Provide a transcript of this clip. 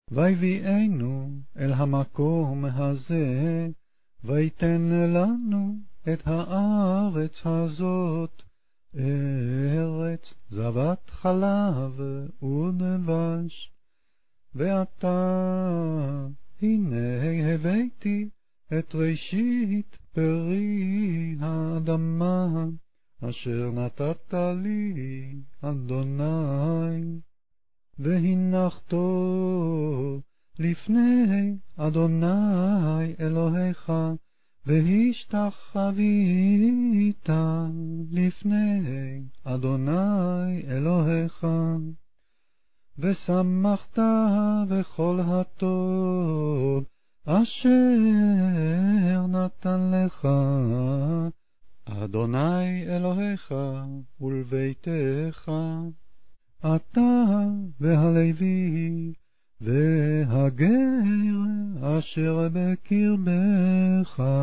ויביאנו אל המקום הזה, ויתן לנו את הארץ הזאת, ארץ זבת חלב ודבש. ועתה הנה הבאתי את ראשית פרי האדמה, אשר נתת לי, אדוני, והנחתו לפני אדוני אלוהיך, והשתחווית לפני אדוני אלוהיך, ושמחת בכל הטוב אשר נתן לך אדוני אלוהיך ולביתך, אתה והלוי והגר אשר בקרבך.